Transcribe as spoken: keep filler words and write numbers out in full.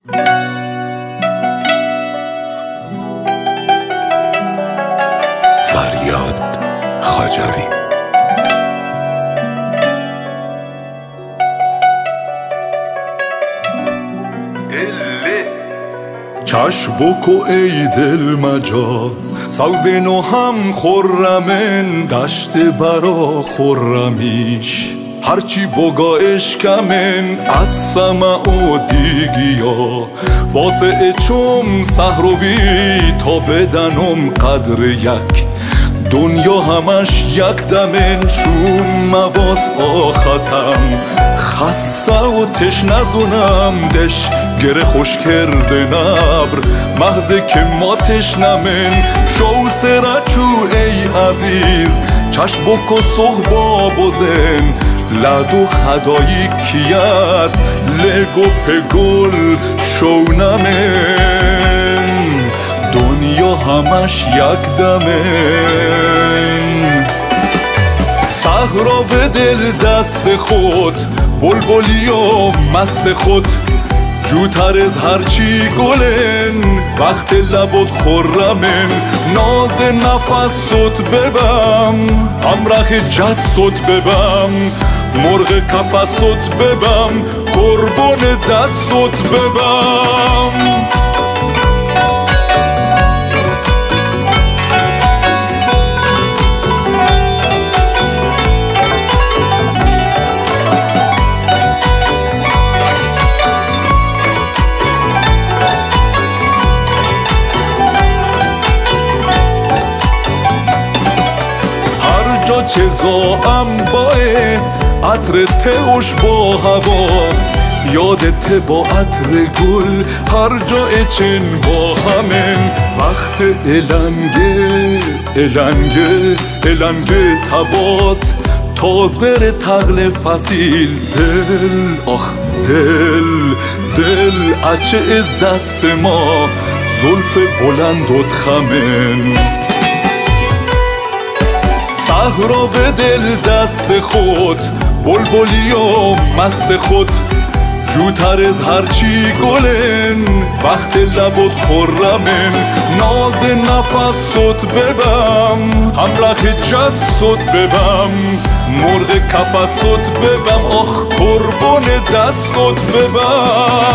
فریاد خواجوی. چشم بکو ای دل مجا سوز نو هم خرمن دشت برا خرمیش هرچی بگا اشکمن از سمع و دیگیا واسه چوم سهروی تا بدنم قدر یک دنیا همش یک دمن شوم مواس آختم خسته و تشنزونم دش گره خوش کرده نبر مغزه که ما تشنمن شو سرچو ای عزیز چشم بکو صحبا بزن لدو خدایی کیت لگو پگل شونمن دنیا همش یک دمن صحرا و دل دست خود بلبلی و مست خود جوتر از هرچی گلن وقت لبت خرمن ناز نفست ببم همراه جست ببم مرغ کفست ببم قربون دست ببم چه زاام باه عطر تهوش با هوا یادت با عطر گل هر جا اچن با همن وقت النگه النگه النگه تبات تازر تغل فسیل دل آخ دل دل اچه از دست ما زلف بلند و خمن صحرا و دل دست خود بلبلی و مست خود جوتر از هرچی گلن وقت لبت خرمن ناز نفست ببم همراه جست ببم مرغ کفست ببم آخ قربون دست ببم